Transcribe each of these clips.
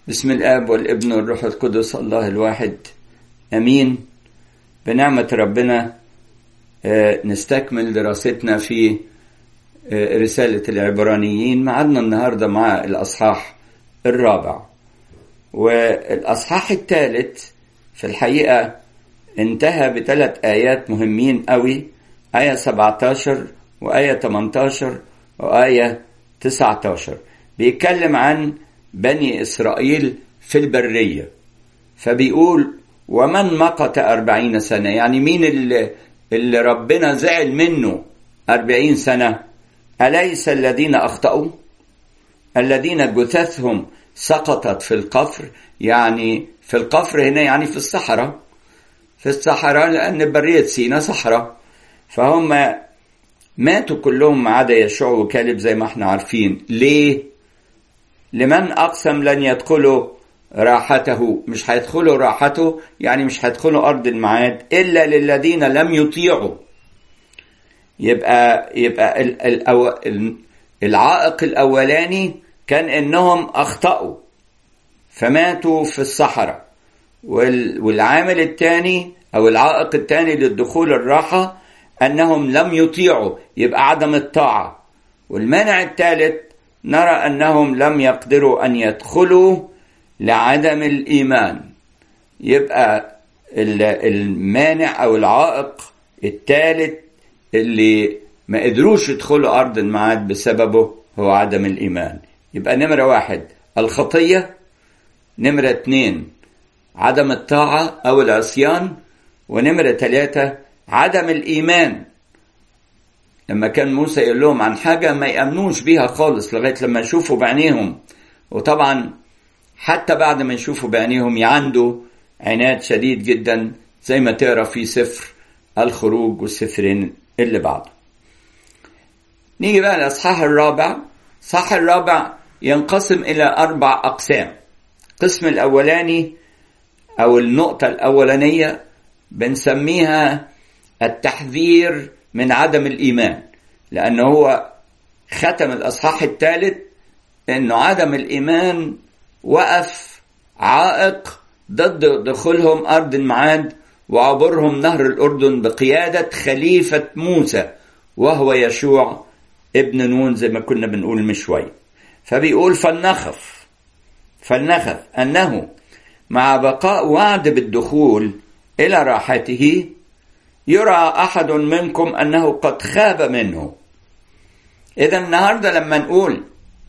بسم الآب والابن والروح القدس الله الواحد أمين. بنعمة ربنا نستكمل دراستنا في رسالة العبرانيين. معنا النهاردة مع الأصحاح الرابع، والأصحاح الثالث في الحقيقة انتهى بثلاث آيات مهمين قوي، آية 17 وآية 18 وآية 19. بيتكلم عن بني إسرائيل في البرية، فبيقول ومن مقت 40 سنة، يعني مين اللي ربنا زعل منه 40 سنة؟ أليس الذين أخطأوا، الذين جثثهم سقطت في القفر، يعني في القفر هنا يعني في الصحراء لأن برية سينا صحراء، فهم ماتوا كلهم ما عدا يشوع وكالب زي ما احنا عارفين. ليه؟ لمن أقسم لن يدخلوا راحته، مش هيدخلوا راحته يعني مش هيدخلوا أرض الميعاد إلا للذين لم يطيعوا. يبقى العائق الأولاني كان إنهم أخطأوا فماتوا في الصحراء، والعامل الثاني أو العائق الثاني للدخول الراحة أنهم لم يطيعوا، يبقى عدم الطاعة. والمانع الثالث نرى أنهم لم يقدروا أن يدخلوا لعدم الإيمان. يبقى المانع أو العائق الثالث اللي ما قدروش يدخلوا أرض الميعاد بسببه هو عدم الإيمان. يبقى نمرة 1 الخطية، نمرة 2 عدم الطاعة أو العصيان، ونمرة 3 عدم الإيمان. لما كان موسى يقول لهم عن حاجة ما يأمنوش بيها خالص لغاية لما يشوفوا بعينيهم، وطبعا حتى بعد ما يشوفوا بعينيهم يعندوا عناد شديد جدا زي ما تقرأ في سفر الخروج والسفرين اللي بعده. نيجي بقى للأصحاح الرابع. الأصحاح الرابع ينقسم إلى 4 أقسام. القسم الأولاني أو النقطة الأولانية بنسميها التحذير من عدم الإيمان، لأنه هو ختم الأصحاح الثالث أنه عدم الإيمان وقف عائق ضد دخولهم أرض الميعاد وعبورهم نهر الأردن بقيادة خليفة موسى وهو يشوع ابن نون زي ما كنا بنقول من شوية. فبيقول فلنخف أنه مع بقاء وعد بالدخول إلى راحته يرى أحد منكم أنه قد خاب منه. إذا النهاردة لما نقول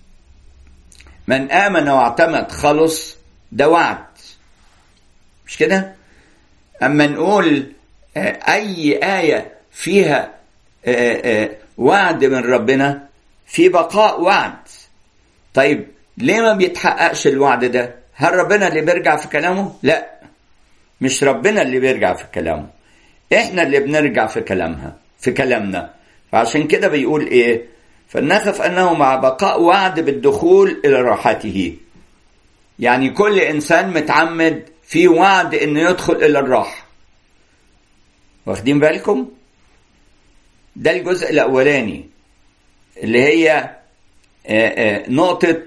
من آمن واعتمد خلص، ده وعد، مش كده؟ أما نقول أي آية فيها وعد من ربنا في بقاء وعد. طيب ليه ما بيتحققش الوعد ده؟ هل ربنا اللي بيرجع في كلامه؟ لا، مش ربنا اللي بيرجع في كلامه، احنا اللي بنرجع في كلامنا. فعشان كده بيقول ايه؟ فلنخف انه مع بقاء وعد بالدخول الى راحته، يعني كل انسان متعمد في وعد انه يدخل الى الراحة. واخدين بالكم؟ ده الجزء الاولاني اللي هي نقطة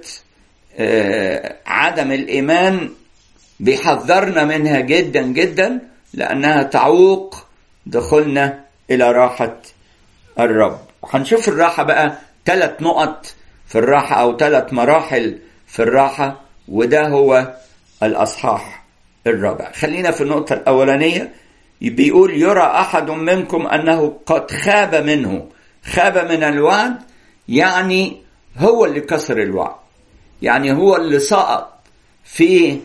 عدم الايمان، بيحذرنا منها جدا جدا لانها تعوق دخلنا إلى راحة الرب. وهنشوف الراحة بقى 3 نقط في الراحة أو 3 مراحل في الراحة، وده هو الأصحاح الرابع. خلينا في النقطة الأولانية. بيقول يرى أحد منكم أنه قد خاب منه. خاب من الوعد يعني هو اللي كسر الوعد، يعني هو اللي سقط في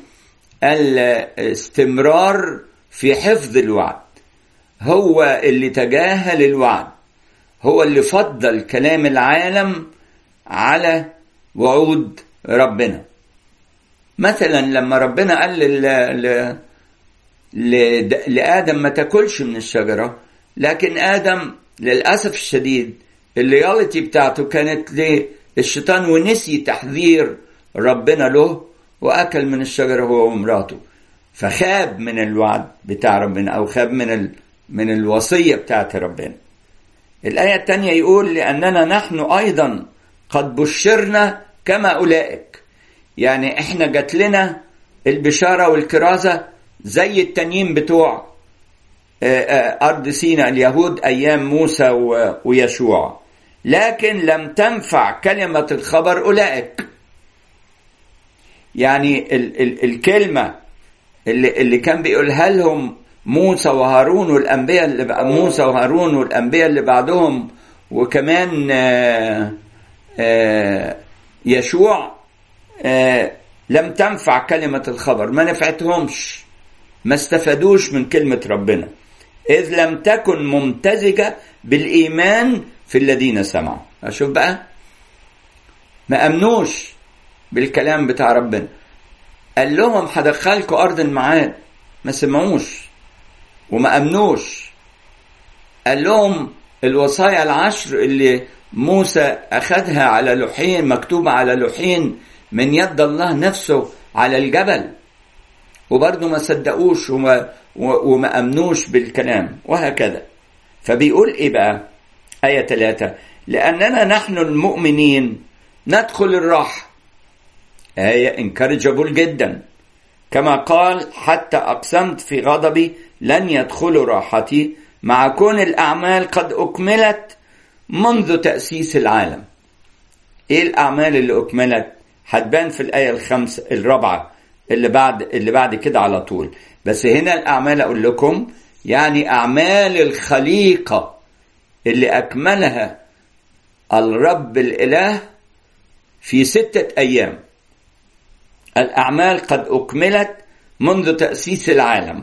الاستمرار في حفظ الوعد، هو اللي تجاهل الوعد، هو اللي فضل كلام العالم على وعود ربنا. مثلا لما ربنا قال لآدم ما تاكلش من الشجرة، لكن آدم للأسف الشديد الليالتي بتاعته كانت للشيطان ونسي تحذير ربنا له وأكل من الشجرة هو ومراته، فخاب من الوعد بتاع ربنا أو خاب من الوصية بتاعت ربنا. الآية الثانية يقول لأننا نحن أيضا قد بشرنا كما أولئك، يعني احنا جات لنا البشارة والكرازة زي التانيين بتوع أرض سيناء اليهود أيام موسى ويشوع، لكن لم تنفع كلمة الخبر أولئك. يعني الكلمة اللي كان بيقولها لهم موسى وهارون والأنبياء اللي بعدهم وكمان يشوع، لم تنفع كلمة الخبر، ما نفعتهمش، ما استفادوش من كلمة ربنا، إذ لم تكن ممتزجة بالإيمان في الذين سمعوا. أشوف بقى، ما أمنوش بالكلام بتاع ربنا. قال لهم هدخلكم أرض الميعاد، ما سمعوش وما أمنوش. قال لهم الوصايا العشر اللي موسى أخذها على لوحين، مكتوبة على لوحين من يد الله نفسه على الجبل، وبرضه ما صدقوش وما أمنوش بالكلام، وهكذا. فبيقول إيه بقى؟ آية 3: لأننا نحن المؤمنين ندخل الراحة. آية انكرجبل جدا، كما قال: حتى أقسمت في غضبي لن يدخلوا راحتي، مع كون الأعمال قد أكملت منذ تأسيس العالم. إيه الأعمال اللي أكملت؟ هتبان في الآية الرابعة اللي بعد كده على طول. بس هنا الأعمال أقول لكم يعني أعمال الخليقة اللي أكملها الرب الإله في 6 أيام. الأعمال قد أكملت منذ تأسيس العالم،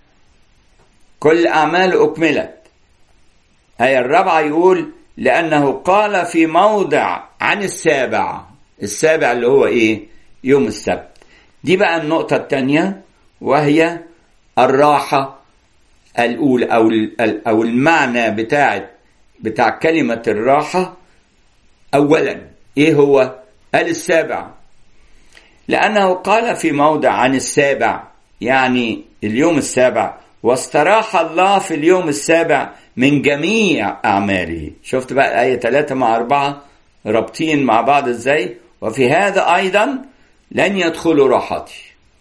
كل أعمال أكملت. آية 4 يقول: لأنه قال في موضع عن السابع اللي هو إيه؟ يوم السبت. دي بقى النقطة الثانية، وهي الراحة الأولى أو المعنى بتاع كلمة الراحة. أولا إيه هو؟ قال السابع، لأنه قال في موضع عن السابع، يعني اليوم السابع، واستراح الله في اليوم السابع من جميع أعماله. شفت بقى آية 3 مع 4 رابطين مع بعض إزاي؟ وفي هذا أيضا لن يدخلوا راحتي.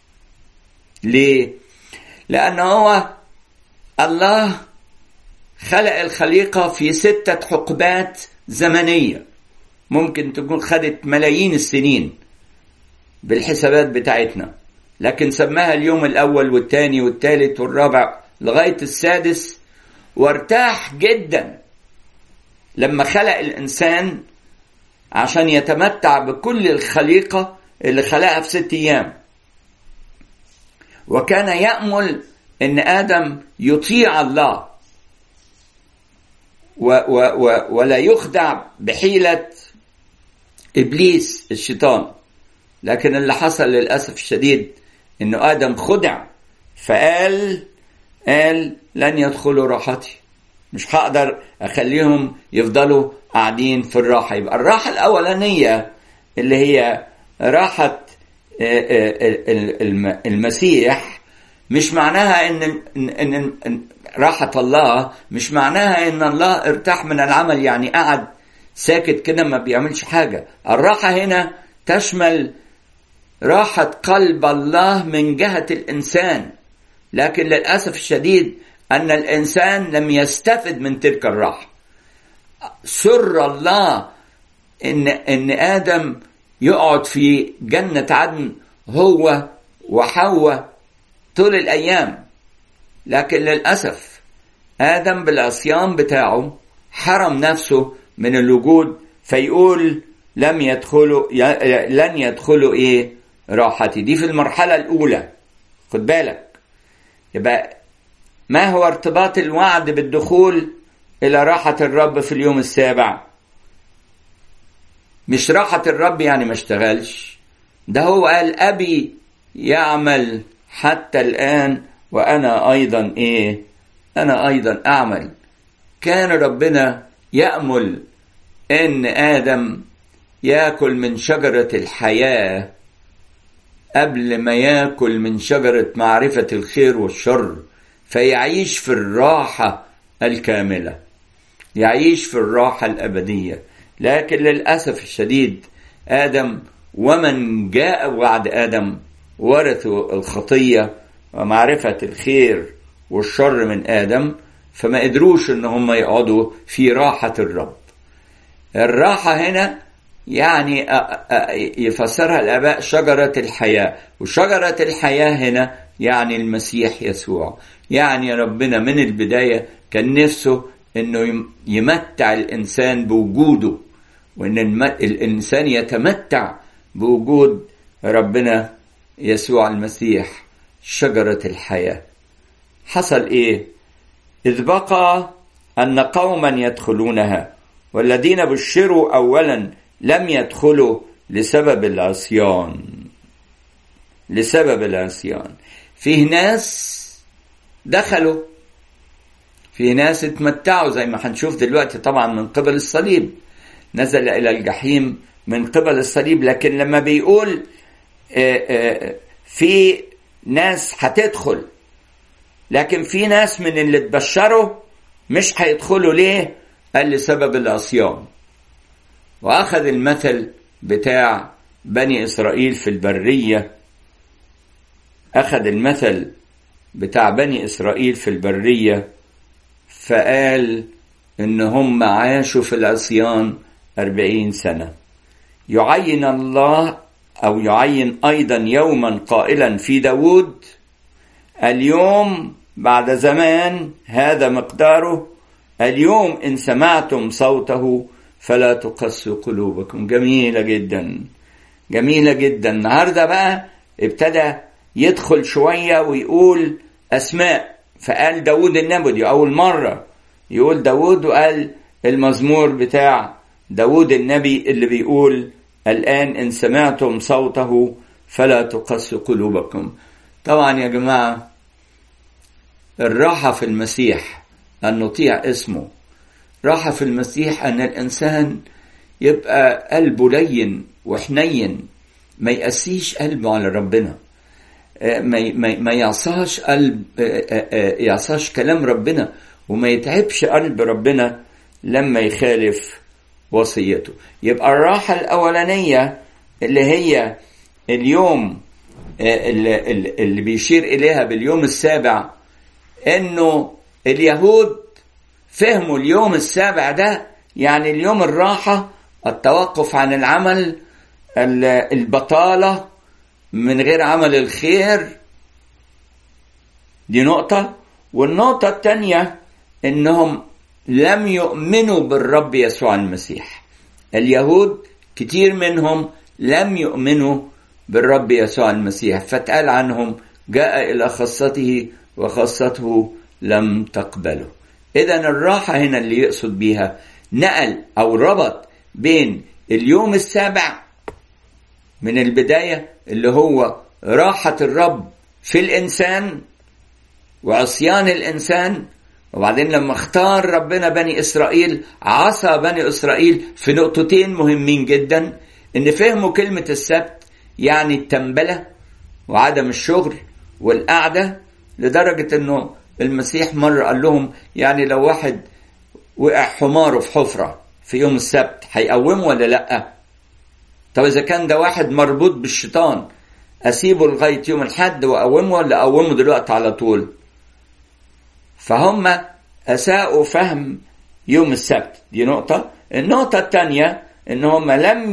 ليه؟ لأنه هو الله خلق الخليقة في 6 حقبات زمنية، ممكن تكون خدت ملايين السنين بالحسابات بتاعتنا، لكن سماها اليوم الأول والثاني والثالث والرابع لغاية السادس، وارتاح جدا لما خلق الإنسان عشان يتمتع بكل الخليقة اللي خلقها في 6 أيام. وكان يأمل إن آدم يطيع الله ولا يخدع بحيلة إبليس الشيطان، لكن اللي حصل للأسف الشديد إنه آدم خدع، فقال لن يدخلوا راحتي، مش هقدر أخليهم يفضلوا قاعدين في الراحة. يبقى الراحة الأولانية اللي هي راحة المسيح مش معناها إن راحة الله مش معناها إن الله ارتاح من العمل، يعني قعد ساكت كده ما بيعملش حاجة. الراحة هنا تشمل راحة قلب الله من جهة الإنسان، لكن للأسف الشديد أن الإنسان لم يستفد من تلك الراحة. سر الله إن آدم يقعد في جنة عدن هو وحواء طول الأيام، لكن للأسف آدم بالعصيان بتاعه حرم نفسه من الوجود، فيقول لن يدخلوا إيه؟ راحتي. دي في المرحلة الأولى، خد بالك. يبقى ما هو ارتباط الوعد بالدخول إلى راحة الرب في اليوم السابع؟ مش راحة الرب يعني ما اشتغلش، ده هو قال أبي يعمل حتى الآن وأنا أيضا إيه؟ أنا أيضا أعمل. كان ربنا يأمل إن آدم يأكل من شجرة الحياة قبل ما يأكل من شجرة معرفة الخير والشر، فيعيش في الراحة الكاملة، يعيش في الراحة الأبدية. لكن للأسف الشديد آدم ومن جاء بعد آدم ورثوا الخطية ومعرفة الخير والشر من آدم، فما قدروش ان هم يقعدوا في راحة الرب. الراحة هنا يعني يفسرها الآباء شجرة الحياة، وشجرة الحياة هنا يعني المسيح يسوع. يعني ربنا من البداية كان نفسه انه يمتع الإنسان بوجوده، وان الإنسان يتمتع بوجود ربنا يسوع المسيح شجرة الحياة. حصل ايه؟ إذ بقى أن قوما يدخلونها والذين بشروا أولا لم يدخلوا لسبب العصيان. لسبب العصيان فيه ناس دخلوا، فيه ناس اتمتعوا زي ما هنشوف دلوقتي طبعا من قبل الصليب، نزل إلى الجحيم من قبل الصليب. لكن لما بيقول في ناس هتدخل، لكن في ناس من اللي تبشروا مش هيدخلوا. ليه؟ قال لسبب العصيان. وأخذ المثل بتاع بني إسرائيل في البرية، أخذ المثل بتاع بني إسرائيل في البرية فقال إن هم عاشوا في العصيان 40 سنة. يعين الله أو يعين أيضا يوما قائلا في داود: اليوم بعد زمان هذا مقداره، اليوم إن سمعتم صوته فلا تقسوا قلوبكم. جميلة جدا، جميلة جدا. النهاردة بقى ابتدى يدخل شوية ويقول أسماء، فقال داود النبي أول مرة يقول داود، وقال المزمور بتاع داود النبي اللي بيقول الآن إن سمعتم صوته فلا تقسوا قلوبكم. طبعا يا جماعة الراحة في المسيح أن نطيع اسمه. راحة في المسيح أن الإنسان يبقى قلبه لين وحنين، ما يقسيش قلبه على ربنا، ما يعصاش قلب، يعصاش كلام ربنا، وما يتعبش قلب ربنا لما يخالف وصيته. يبقى الراحة الأولانية اللي هي اليوم اللي بيشير إليها باليوم السابع، إنه اليهود فهموا اليوم السابع ده يعني اليوم الراحة، التوقف عن العمل، البطالة من غير عمل الخير. دي نقطة. والنقطة الثانية إنهم لم يؤمنوا بالرب يسوع المسيح. اليهود كتير منهم لم يؤمنوا بالرب يسوع المسيح، فتقال عنهم جاء إلى خاصته وخاصته لم تقبله. إذن الراحة هنا اللي يقصد بيها نقل أو ربط بين اليوم السابع من البداية اللي هو راحة الرب في الإنسان وعصيان الإنسان، وبعدين لما اختار ربنا بني إسرائيل عصى بني إسرائيل في نقطتين مهمين جدا: إن فهموا كلمة السبت يعني التنبلة وعدم الشغل والقعدة، لدرجة إنه المسيح مرة قال لهم يعني لو واحد وقع حماره في حفرة في يوم السبت هيقومه ولا لأ؟ طب إذا كان ده واحد مربوط بالشيطان أسيبه لغاية يوم الحد وأقومه ولا أقومه دلوقتي على طول؟ فهم أساءوا فهم يوم السبت. دي نقطة. النقطة الثانية إن هم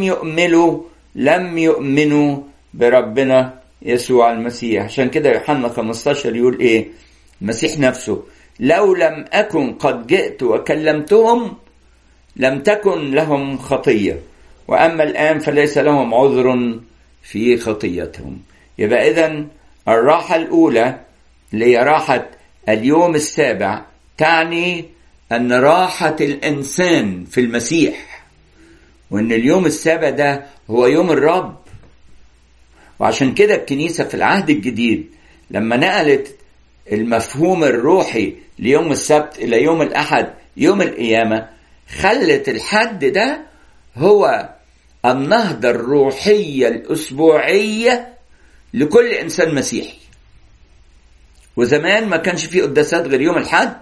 لم يؤمنوا بربنا يسوع المسيح. عشان كده يوحنا 15 يقول إيه؟ المسيح نفسه: لو لم أكن قد جئت وكلمتهم لم تكن لهم خطية، وأما الآن فليس لهم عذر في خطيتهم. يبقى إذن الراحة الأولى اللي هي راحة اليوم السابع تعني أن راحة الإنسان في المسيح، وأن اليوم السابع ده هو يوم الرب. وعشان كده الكنيسة في العهد الجديد لما نقلت المفهوم الروحي ليوم السبت إلى يوم الأحد يوم القيامة، خلت الحد ده هو النهضة الروحية الأسبوعية لكل إنسان مسيحي. وزمان ما كانش فيه قداسات غير يوم الحد.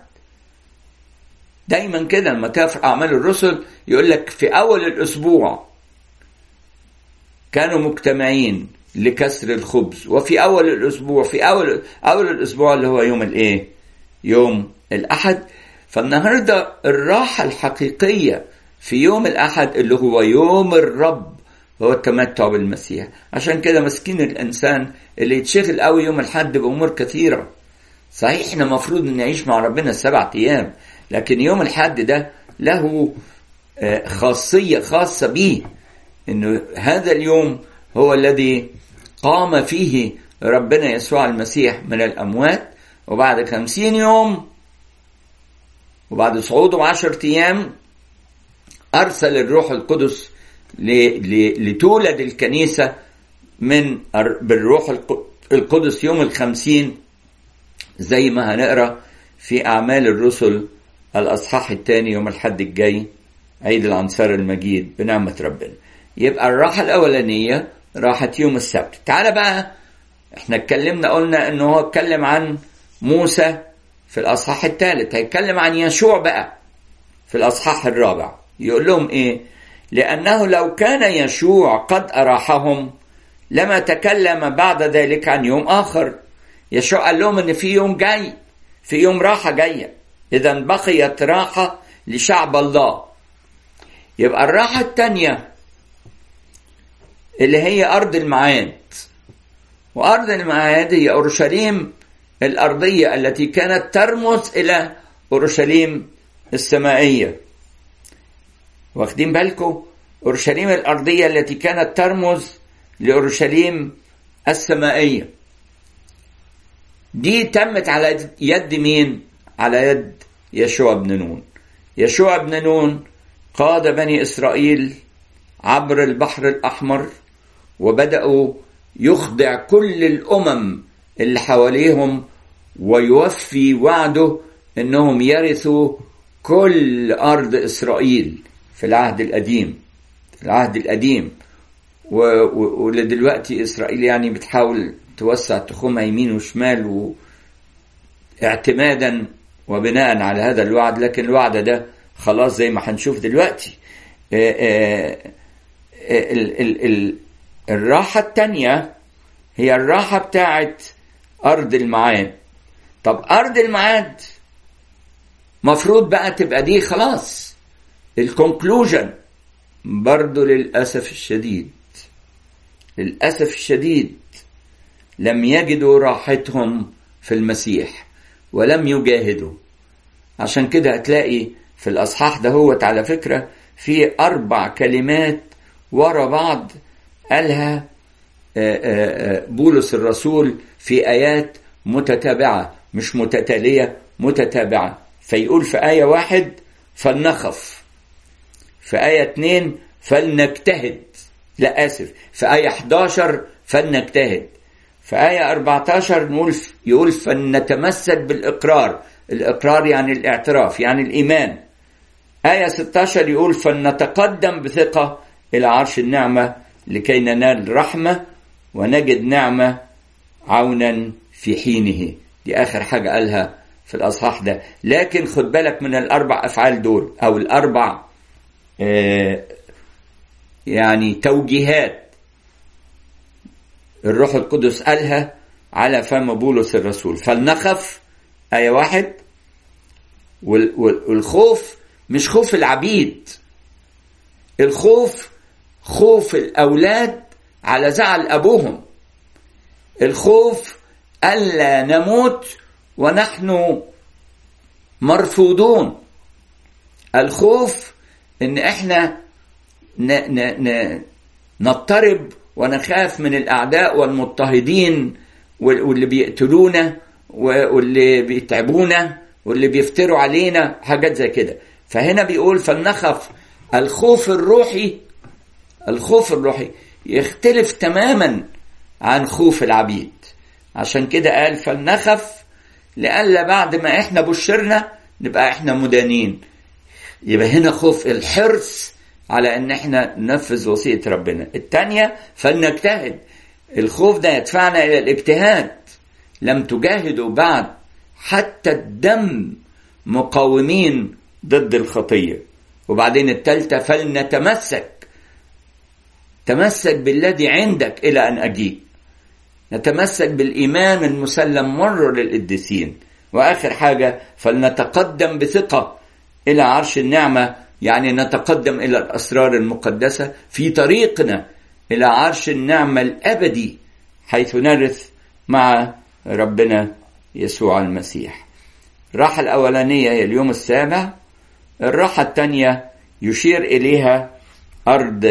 دايما كده لما كان في أعمال الرسل يقول لك في أول الأسبوع كانوا مجتمعين لكسر الخبز، وفي أول الأسبوع، في أول الأسبوع اللي هو يوم الإيه؟ يوم الأحد. فالنهاردة الراحة الحقيقية في يوم الأحد اللي هو يوم الرب هو التمتع بالمسيح. عشان كده مسكين الإنسان اللي يتشغل قوي يوم الحد بأمور كثيرة. صحيح احنا مفروض نعيش مع ربنا 7 أيام، لكن يوم الحد ده له خاصية خاصة به، إنه هذا اليوم هو الذي قام فيه ربنا يسوع المسيح من الأموات، وبعد 50 يوم وبعد صعوده 10 أيام أرسل الروح القدس لتولد الكنيسة بالروح القدس يوم 50، زي ما هنقرأ في أعمال الرسل الأصحاح 2 يوم الحد الجاي عيد العنصر المجيد بنعمة ربنا. يبقى الراحة الأولانية راحة يوم السبت. تعال بقى، احنا اتكلمنا قلنا انه هو اتكلم عن موسى في الأصحاح 3، هيتكلم عن يشوع بقى في الأصحاح 4. يقول لهم ايه؟ لأنه لو كان يشوع قد أراحهم لما تكلم بعد ذلك عن يوم آخر. يشوع قال لهم ان في يوم جاي، في يوم راحة جاية، إذا بقيت راحة لشعب الله. يبقى الراحة الثانية اللي هي أرض الميعاد، وأرض الميعاد هي أورشليم الأرضية التي كانت ترمز إلى أورشليم السمائية. واخدين بالكم؟ أورشليم الأرضية التي كانت ترمز لأورشليم السمائية دي تمت على يد مين؟ على يد يشوع بن نون. يشوع بن نون قاد بني إسرائيل عبر البحر الأحمر، وبدأوا يخضع كل الأمم اللي حواليهم، ويوفي وعده أنهم يرثوا كل أرض إسرائيل في العهد القديم. ولدلوقتي إسرائيل يعني بتحاول توسع تخومها يمين وشمال اعتمادا وبناء على هذا الوعد، لكن الوعد ده خلاص زي ما هنشوف دلوقتي. الراحة التانية هي الراحة بتاعت أرض الميعاد. طب أرض الميعاد مفروض بقى تبقى دي خلاص الكونكلوجن. برضو للأسف الشديد لم يجدوا راحتهم في المسيح ولم يجاهدوا. عشان كده هتلاقي في الأصحاح ده هو على فكرة في 4 كلمات ورا بعض قالها بولس الرسول في آيات متتابعة، مش متتالية، متتابعة. فيقول في آية 1 فلنخف، في آية 2 فلنجتهد، لا آسف، في آية 11 فلنجتهد، في آية 14 يقول فلنتمسك بالإقرار. الإقرار يعني الاعتراف، يعني الإيمان. آية 16 يقول فلنتقدم بثقة إلى عرش النعمة لكي ننال رحمة ونجد نعمة عونا في حينه. دي آخر حاجة قالها في الأصحاح ده. لكن خد بالك من ال4 أفعال دول، أو ال4 يعني توجيهات الروح القدس قالها على فم بولس الرسول. فلنخف آية 1. والخوف مش خوف العبيد، الخوف خوف الأولاد على زعل أبوهم، الخوف ألا نموت ونحن مرفوضون، الخوف إن إحنا نضطرب ونخاف من الأعداء والمضطهدين واللي بيقتلونا واللي بيتعبونا واللي بيفتروا علينا، حاجات زي كده. فهنا بيقول فلنخف. الخوف الروحي يختلف تماما عن خوف العبيد. عشان كده قال فلنخف لألا بعد ما احنا بشرنا نبقى احنا مدانين. يبقى هنا خوف الحرص على ان احنا ننفذ وصية ربنا. الثانية فلنجتهد. الخوف ده يدفعنا الى الاجتهاد. لم تجاهدوا بعد حتى الدم مقاومين ضد الخطية. وبعدين الثالثة فلنتمسك تمسك بالذي عندك إلى أن أجيء. نتمسك بالإيمان المسلم مر للقديسين. وآخر حاجة، فلنتقدم بثقة إلى عرش النعمة، يعني نتقدم إلى الأسرار المقدسة في طريقنا إلى عرش النعمة الأبدي، حيث نرث مع ربنا يسوع المسيح. الراحة الأولانية هي اليوم السابع. الراحة الثانية يشير إليها أرض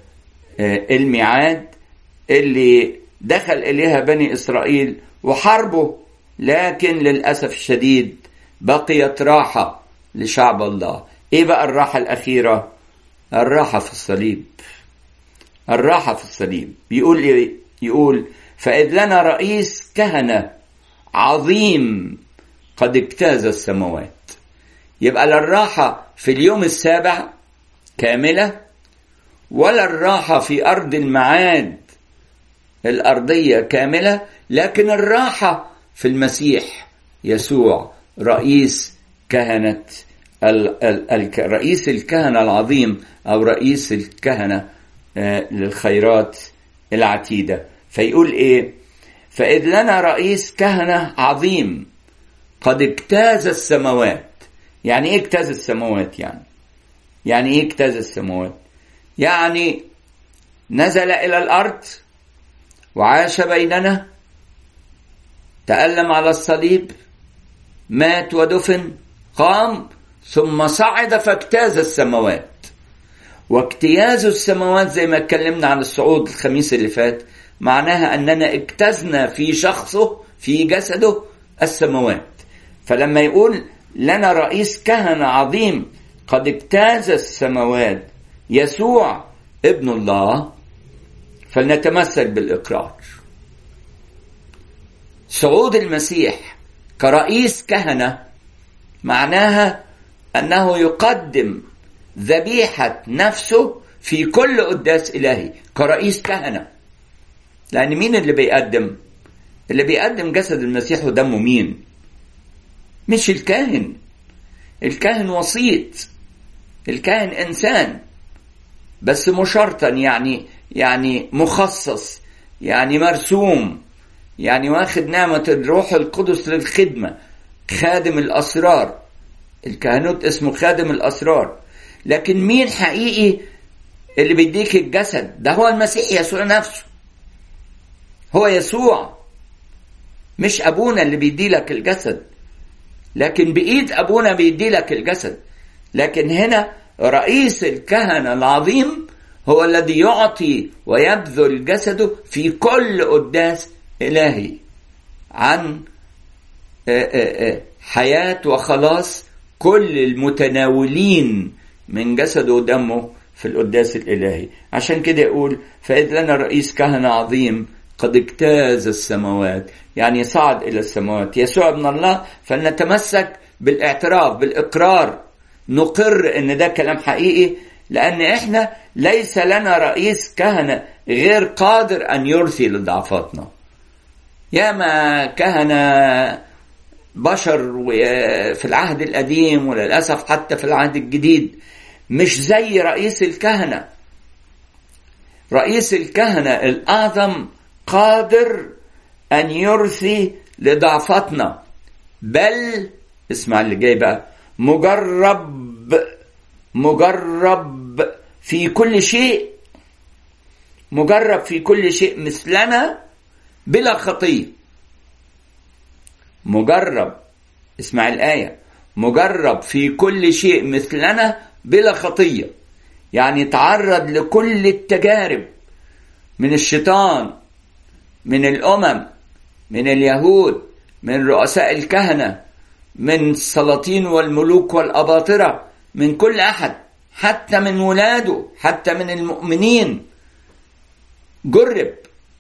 الميعاد اللي دخل إليها بني إسرائيل وحاربوا، لكن للأسف الشديد بقيت راحة لشعب الله. إيه بقى الراحة الأخيرة؟ الراحة في الصليب. الراحة في الصليب. يقول فإذ لنا رئيس كهنة عظيم قد اجتاز السماوات. يبقى لا الراحة في اليوم السابع كاملة، ولا الراحة في أرض المعاد الأرضية كاملة، لكن الراحة في المسيح يسوع رئيس كهنة، رئيس الكهنة العظيم، أو رئيس الكهنة للخيرات العتيدة. فيقول إيه؟ فإذ لنا رئيس كهنة عظيم قد اجتاز السماوات. يعني إيه اجتاز السماوات؟ يعني إيه اجتاز السماوات؟ يعني نزل إلى الأرض وعاش بيننا، تألم على الصليب، مات ودفن، قام، ثم صعد فاجتاز السماوات. واجتياز السماوات زي ما اتكلمنا عن الصعود الخميس اللي فات، معناها أننا اجتزنا في شخصه، في جسده، السماوات. فلما يقول لنا رئيس كهنة عظيم قد اجتاز السماوات، يسوع ابن الله، فلنتمسك بالإقرار. صعود المسيح كرئيس كهنة معناها أنه يقدم ذبيحة نفسه في كل قداس إلهي كرئيس كهنة. لأن مين اللي بيقدم؟ اللي بيقدم جسد المسيح ودمه مين؟ مش الكاهن. الكاهن وسيط، الكاهن إنسان بس مشرطا، يعني مخصص، يعني مرسوم، يعني واخد نعمة الروح القدس للخدمة، خادم الأسرار. الكهنوت اسمه خادم الأسرار. لكن مين حقيقي اللي بيديك الجسد؟ ده هو المسيح يسوع نفسه. هو يسوع، مش أبونا اللي بيدي لك الجسد، لكن بإيد أبونا بيدي لك الجسد. لكن هنا رئيس الكهنة العظيم هو الذي يعطي ويبذل جسده في كل قداس إلهي عن حياة وخلاص كل المتناولين من جسده ودمه في القداس الإلهي. عشان كده يقول فإذ لنا رئيس كهنة عظيم قد اجتاز السماوات، يعني صعد إلى السماوات، يسوع ابن الله. فلنتمسك بالاعتراف، بالإقرار، نقر إن ده كلام حقيقي، لأن إحنا ليس لنا رئيس كهنة غير قادر أن يرثي لضعفاتنا. ياما كهنة بشر في العهد القديم، وللأسف حتى في العهد الجديد، مش زي رئيس الكهنة. رئيس الكهنة الأعظم قادر أن يرثي لضعفاتنا، بل اسمع اللي جاي بقى، مجرب في كل شيء، مجرب في كل شيء مثلنا بلا خطية. مجرب، اسمع الآية، مجرب في كل شيء مثلنا بلا خطية. يعني تعرض لكل التجارب من الشيطان، من الأمم، من اليهود، من رؤساء الكهنة، من السلاطين والملوك والأباطرة، من كل أحد، حتى من ولاده، حتى من المؤمنين. جرب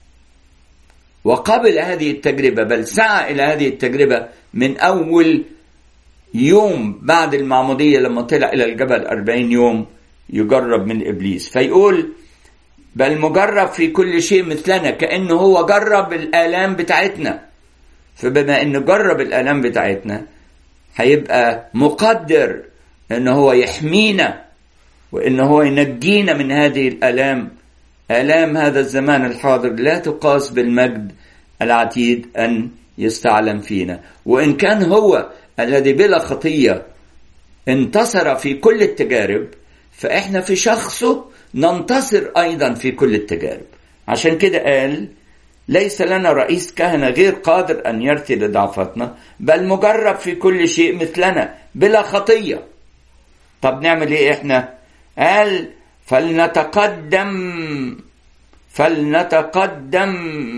وقبل هذه التجربة، بل سعى إلى هذه التجربة من أول يوم بعد المعمودية لما طلع إلى الجبل 40 يوم يجرب من إبليس. فيقول بل مجرب في كل شيء مثلنا، كأنه هو جرب الآلام بتاعتنا. فبما أنه جرب الآلام بتاعتنا هيبقى مقدر أنه هو يحمينا وأنه هو ينجينا من هذه الآلام آلام هذا الزمان الحاضر لا تقاس بالمجد العتيد أن يستعلم فينا. وإن كان هو الذي بلا خطية انتصر في كل التجارب، فإحنا في شخصه ننتصر أيضا في كل التجارب. عشان كده قال ليس لنا رئيس كهنة غير قادر أن يرثي لضعفتنا، بل مجرب في كل شيء مثلنا بلا خطية. طب نعمل إيه إحنا؟ قال فلنتقدم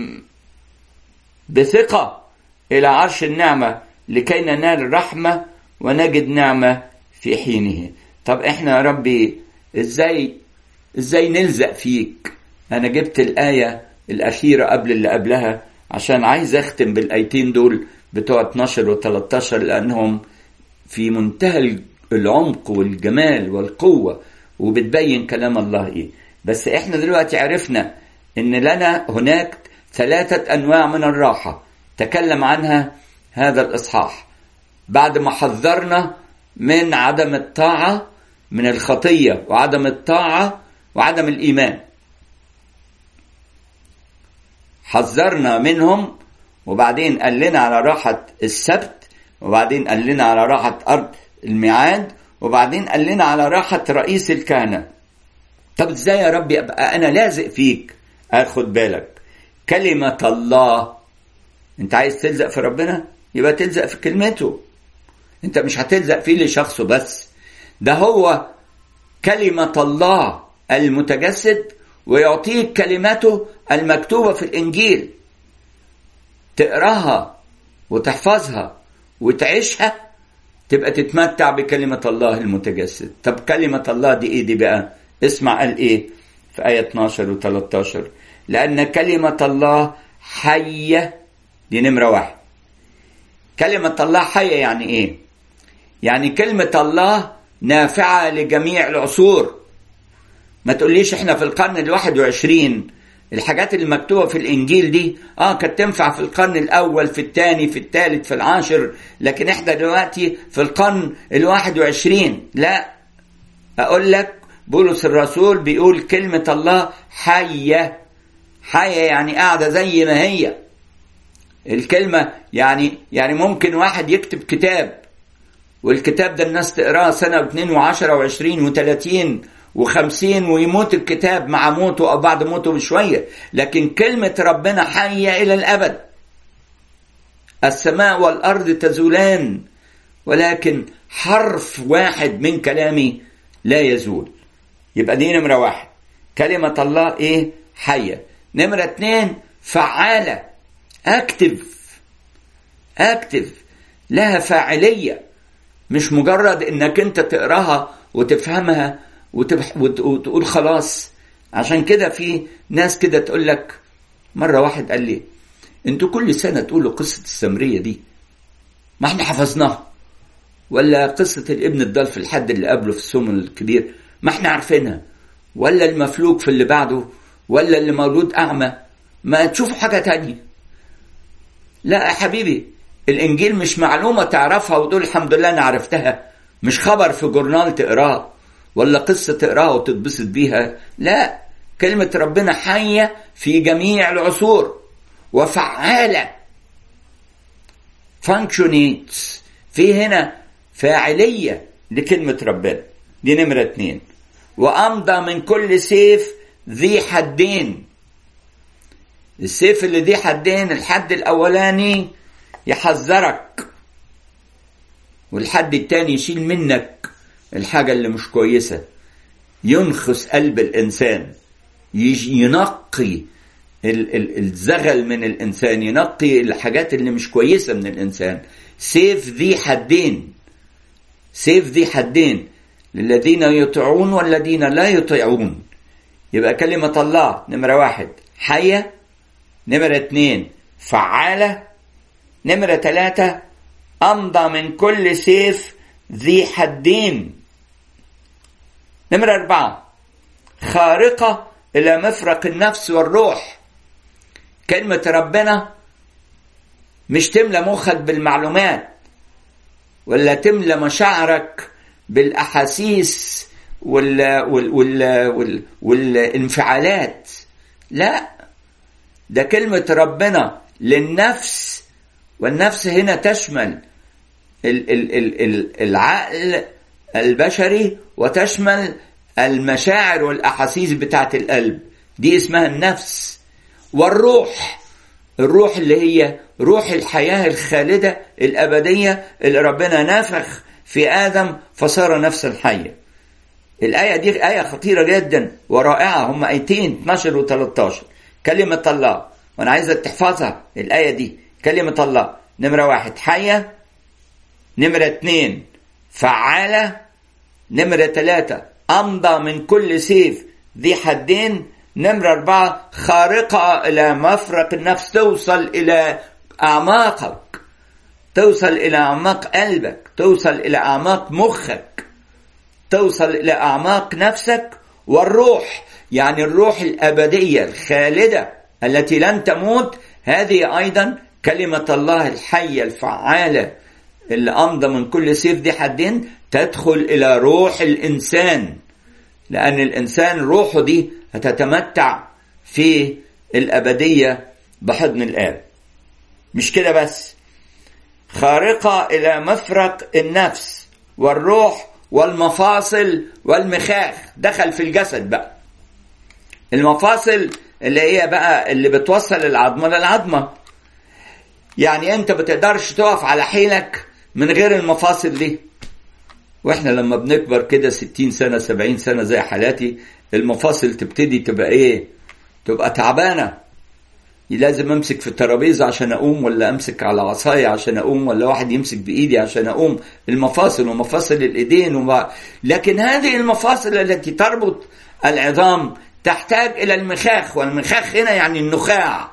بثقة إلى عرش النعمة لكي ننال رحمة ونجد نعمة في حينه. طب إحنا يا ربي إزاي نلزق فيك؟ أنا جبت الآية الأخيرة قبل اللي قبلها عشان عايز أختم بالآيتين دول بتوع 12 و 13، لأنهم في منتهى العمق والجمال والقوة، وبتبين كلام الله إيه. بس إحنا دلوقتي عرفنا إن لنا هناك 3 أنواع من الراحة تكلم عنها هذا الإصحاح، بعد ما حذرنا من عدم الطاعة، من الخطية وعدم الطاعة وعدم الإيمان. حذرنا منهم، وبعدين قال لنا على راحة السبت، وبعدين قال لنا على راحة أرض الميعاد، وبعدين قال لنا على راحة رئيس الكهنة. طب ازاي يا ربي ابقى انا لازق فيك؟ اخد بالك، كلمة الله، انت عايز تلزق في ربنا يبقى تلزق في كلمته. انت مش هتلزق فيه لشخصه بس، ده هو كلمة الله المتجسد، ويعطيك كلمته المكتوبة في الإنجيل، تقراها وتحفظها وتعيشها، تبقى تتمتع بكلمة الله المتجسد. طب كلمة الله دي ايه دي بقى؟ اسمع قال ايه في آية 12 و 13: لأن كلمة الله حية. دي نمرة 1. كلمة الله حية يعني ايه؟ يعني كلمة الله نافعة لجميع العصور. ما تقوليش احنا في القرن 21 الحاجات اللي مكتوبة في الإنجيل دي كانت تنفع في القرن الأول، في الثاني، في الثالث، في العاشر، لكن احنا دلوقتي في القرن 21. لا، أقول لك بولس الرسول بيقول كلمة الله حية. حية يعني قاعدة زي ما هي الكلمة. يعني ممكن واحد يكتب كتاب، والكتاب ده الناس تقراه سنة و2 و10 و20 و30 و50، ويموت الكتاب مع موته أو بعد موته بشوية، لكن كلمة ربنا حية إلى الأبد. السماء والأرض تزولان، ولكن حرف واحد من كلامي لا يزول. يبقى دي نمرة 1، كلمة الله ايه؟ حية. نمرة 2، فعالة، اكتف، لها فاعلية، مش مجرد انك انت تقراها وتفهمها وتقول خلاص. عشان كده في ناس كده تقول لك، مرة واحد قال لي انتوا كل سنة تقولوا قصة السامرية دي، ما احنا حفظناها، ولا قصة الابن الضال في الحد اللي قبله في السوم الكبير ما احنا عارفينها، ولا المفلوج في اللي بعده، ولا اللي مولود أعمى، ما تشوفوا حاجة تانية. لا يا حبيبي، الإنجيل مش معلومة تعرفها وتقول الحمد لله أنا عرفتها، مش خبر في جورنال تقراه ولا قصة تقراها وتتبسط بيها. لا، كلمة ربنا حية في جميع العصور وفعالة، functionates، في هنا فاعلية لكلمة ربنا. دي نمرة 2. وأمضى من كل سيف ذي حدين. السيف اللي ذي حدين، الحد الأولاني يحذرك، والحد التاني يشيل منك الحاجة اللي مش كويسة، ينخس قلب الإنسان، ينقي الزغل من الإنسان، ينقي الحاجات اللي مش كويسة من الإنسان. سيف ذي حدين، سيف ذي حدين للذين يطيعون والذين لا يطيعون. يبقى كلمة الله نمرة 1 حية، نمرة 2 فعالة، نمرة 3 أمضى من كل سيف ذي حدين، نمرة 4 خارقة إلى مفرق النفس والروح. كلمة ربنا مش تملى مخك بالمعلومات، ولا تملى مشاعرك بالأحاسيس والانفعالات. لا، ده كلمة ربنا للنفس، والنفس هنا تشمل العقل البشري وتشمل المشاعر والأحاسيس بتاعت القلب، دي اسمها النفس. والروح، الروح اللي هي روح الحياة الخالدة الأبدية اللي ربنا نفخ في آدم فصار نفسا حية. الآية دي آية خطيرة جدا ورائعة، هم آيتين 12 و 13. كلمة الله، وأنا عايزك تحفظها الآية دي. كلمة الله نمرة 1 حية، نمرة 2 فعالة، نمرة 3 أمضى من كل سيف ذي حدين، نمرة 4 خارقة إلى مفرق النفس، توصل إلى أعماقك، توصل إلى أعماق قلبك، توصل إلى أعماق مخك، توصل إلى أعماق نفسك. والروح يعني الروح الأبدية الخالدة التي لن تموت، هذه أيضا كلمة الله الحية الفعالة اللي أمضى من كل سيف ذي حدين، تدخل إلى روح الإنسان، لأن الإنسان روحه دي هتتمتع في الأبدية بحضن الآب. مش كده بس، خارقة إلى مفرق النفس والروح والمفاصل والمخاخ، دخل في الجسد بقى. المفاصل اللي هي بقى اللي بتوصل العظمة للعظمة، يعني أنت بتقدرش تقف على حيلك من غير المفاصل دي. وإحنا لما بنكبر كده 60 سنة 70 سنة زي حالاتي، المفاصل تبتدي تبقى إيه؟ تبقى تعبانة. لازم أمسك في الترابيزة عشان أقوم، ولا أمسك على عصاية عشان أقوم، ولا واحد يمسك بإيدي عشان أقوم. المفاصل ومفاصل الإيدين لكن هذه المفاصل التي تربط العظام تحتاج إلى المخاخ، والمخاخ هنا يعني النخاع.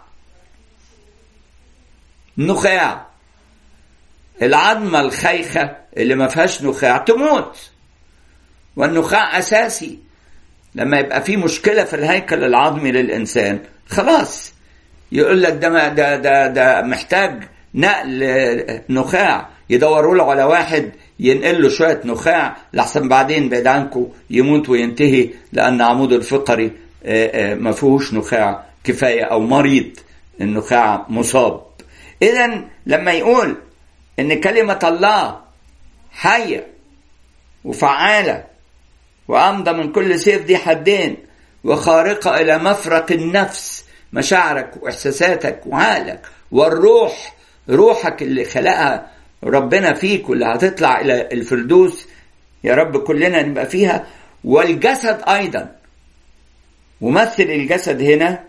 النخاع، العظمة الخيخة اللي ما فيهاش نخاع تموت، والنخاع أساسي. لما يبقى في مشكلة في الهيكل العظمي للإنسان، خلاص يقول لك ده محتاج نقل نخاع، يدوروا له على واحد ينقل له شوية نخاع لحسن بعدين بعد عنكم يموت وينتهي، لأن عمود الفقري ما فيهوش نخاع كفاية، أو مريض النخاع مصاب. إذن لما يقول إن كلمة الله حية وفعالة وأمضى من كل سيف ذي حدين وخارقة إلى مفرق النفس، مشاعرك وإحساساتك وعقلك، والروح، روحك اللي خلقها ربنا فيك واللي هتطلع إلى الفردوس يا رب كلنا نبقى فيها، والجسد أيضا. ومثل الجسد هنا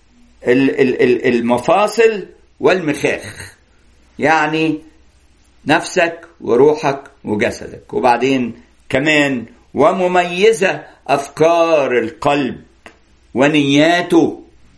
المفاصل والمخاخ، يعني نفسك وروحك وجسدك. وبعدين كمان ومميزة أفكار القلب ونياته.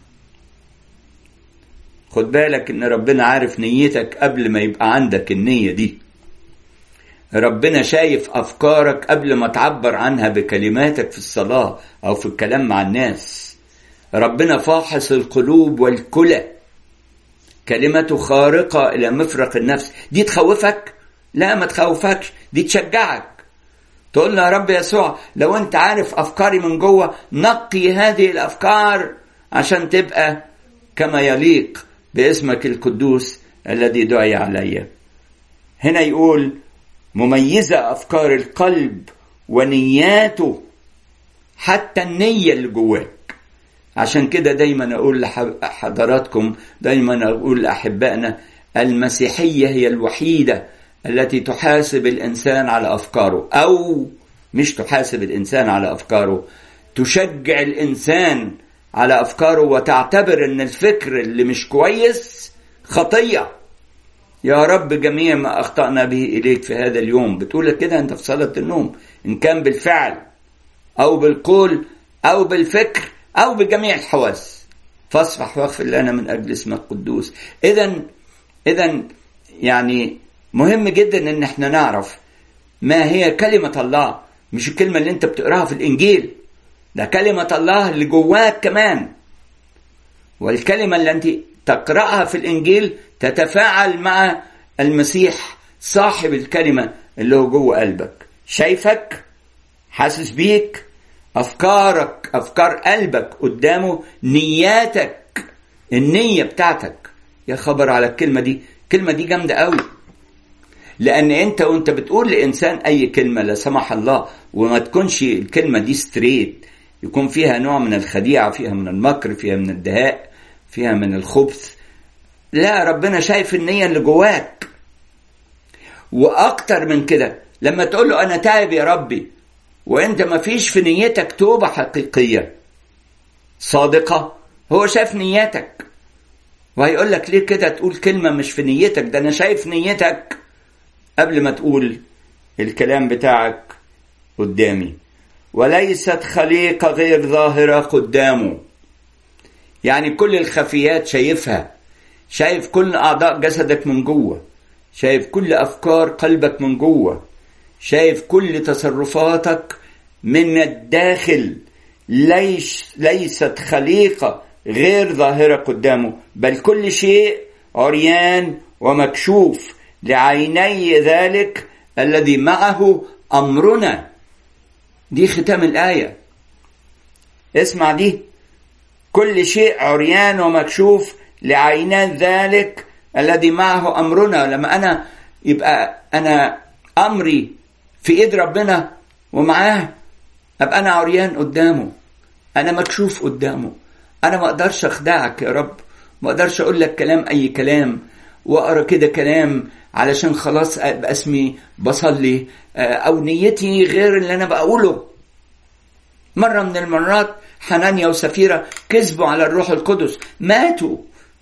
خد بالك إن ربنا عارف نيتك قبل ما يبقى عندك النية دي. ربنا شايف أفكارك قبل ما تعبر عنها بكلماتك في الصلاة أو في الكلام مع الناس. ربنا فاحص القلوب والكلى، كلمته خارقة إلى مفرق النفس. دي تخوفك؟ لا، ما تخوفكش، دي تشجعك. تقول له يا رب يسوع لو أنت عارف أفكاري من جوه، نقي هذه الأفكار عشان تبقى كما يليق باسمك القدوس الذي دعي علي. هنا يقول مميزة أفكار القلب ونياته، حتى النية اللي جواك. عشان كده دايما أقول لحضراتكم، دايما أقول لأحبائنا، المسيحية هي الوحيدة التي تحاسب الإنسان على أفكاره، أو مش تحاسب الإنسان على أفكاره، تشجع الإنسان على أفكاره وتعتبر أن الفكر اللي مش كويس خطية. يا رب جميع ما أخطأنا به إليك في هذا اليوم، بتقول كده أنت في صلاة النوم، إن كان بالفعل أو بالقول أو بالفكر أو بجميع الحواس، فاصفح واغفر لنا من أجل اسمك القدوس. إذن يعني مهم جدا إن احنا نعرف ما هي كلمة الله، مش الكلمة اللي انت بتقراها في الإنجيل، ده كلمة الله اللي جواك كمان. والكلمة اللي انت تقرأها في الإنجيل تتفاعل مع المسيح صاحب الكلمة اللي هو جوه قلبك، شايفك، حاسس بيك، أفكارك، أفكار قلبك قدامه، نياتك، النية بتاعتك. يا خبر على الكلمة دي، الكلمة دي جامدة قوي. لأن أنت وأنت بتقول لإنسان أي كلمة لا سمح الله وما تكونش الكلمة دي ستريت، يكون فيها نوع من الخديعة، فيها من المكر، فيها من الدهاء، فيها من الخبث، لا، ربنا شايف النية اللي جواك. وأكتر من كده لما تقول له أنا تائب يا ربي وأنت ما فيش في نيتك توبة حقيقية صادقة، هو شايف نيتك وهيقول لك ليه كده تقول كلمة مش في نيتك؟ ده أنا شايف نيتك قبل ما تقول الكلام بتاعك قدامي. وليست خليقة غير ظاهرة قدامه، يعني كل الخفيات شايفها، شايف كل أعضاء جسدك من جوه، شايف كل أفكار قلبك من جوه، شايف كل تصرفاتك من الداخل. ليست خليقة غير ظاهرة قدامه، بل كل شيء عريان ومكشوف لعيني ذلك الذي معه أمرنا. دي ختام الآية، اسمع دي، كل شيء عريان ومكشوف لعيني ذلك الذي معه أمرنا. لما يبقى أنا أمري في إيد ربنا ومعاه، أبقى أنا عريان قدامه، أنا مكشوف قدامه. أنا ما أقدرش أخدعك يا رب، ما أقدرش أقول لك كلام أي كلام وأقرأ كده كلام علشان خلاص أبقى اسمي بصلي أو نيتي غير اللي أنا بقوله. مرة من المرات حنانيا وسفيرة كذبوا على الروح القدس، ماتوا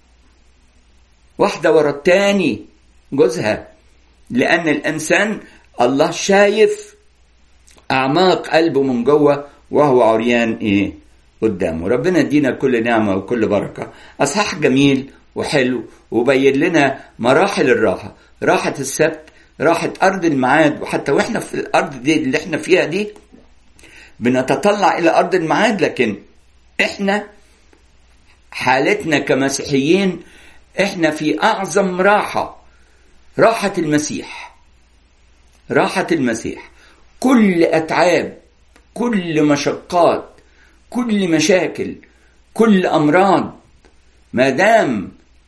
واحدة ورا التاني جوزها، لأن الإنسان الله شايف أعماق قلبه من جوه وهو عريان قدامه. ربنا يدينا كل نعمة وكل بركة. أصحاح جميل وحلو وبين لنا مراحل الراحة، راحة السبت، راحة أرض الميعاد. وحتى وإحنا في الأرض دي اللي إحنا فيها دي بنتطلع إلى أرض الميعاد، لكن إحنا حالتنا كمسيحيين إحنا في أعظم راحة المسيح، راحة المسيح. كل أتعاب، كل مشقات، كل مشاكل، كل أمراض، ما دام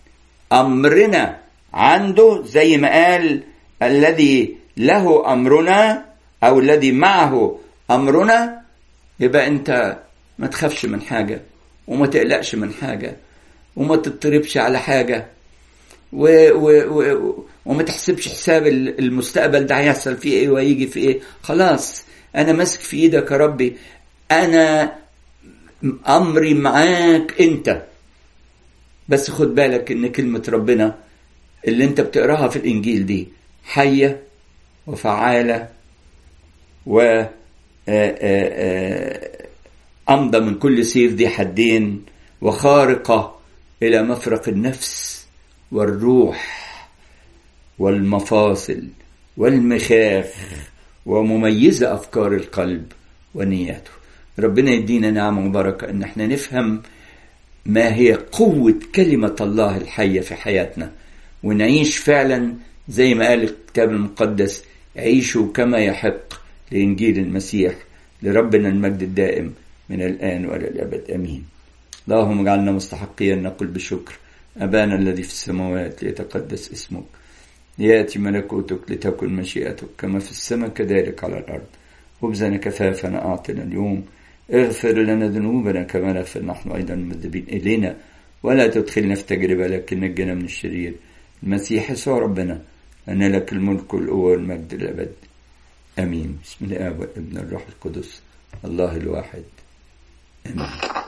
أمرنا عنده زي ما قال الذي له أمرنا أو الذي معه أمرنا، يبقى أنت ما تخافش من حاجة وما تقلقش من حاجة وما تضطربش على حاجة وما تحسبش حساب المستقبل ده هيحصل فيه ايه وهيجي فيه ايه. خلاص انا ماسك في ايدك يا ربي، انا امري معاك انت. بس خد بالك ان كلمة ربنا اللي انت بتقراها في الانجيل دي حية وفعالة و أمضى من كل سيف ذي حدين وخارقة إلى مفرق النفس والروح والمفاصل والمخاخ ومميزة أفكار القلب ونياته. ربنا يدينا نعمة وبركة إن احنا نفهم ما هي قوة كلمة الله الحية في حياتنا، ونعيش فعلا زي ما قال الكتاب المقدس: عيشوا كما يحق لإنجيل المسيح، لربنا المجد الدائم من الآن وإلى الأبد، آمين. اللهم اجعلنا مستحقين نقول بشكر: أبانا الذي في السماوات ليتقدس اسمك، ليأتي ملكوتك، لتكن مشيئتك كما في السماء كذلك على الأرض. خبزنا كفافنا أعطنا اليوم، اغفر لنا ذنوبنا كما نغفر نحن أيضا المذنبين إلينا، ولا تدخلنا في تجربة لكن نجنا من الشرير. المسيح يسوع ربنا، أن لك الملك والقوة والمجد للأبد، آمين. بسم الله والابن والروح القدس الله الواحد، آمين.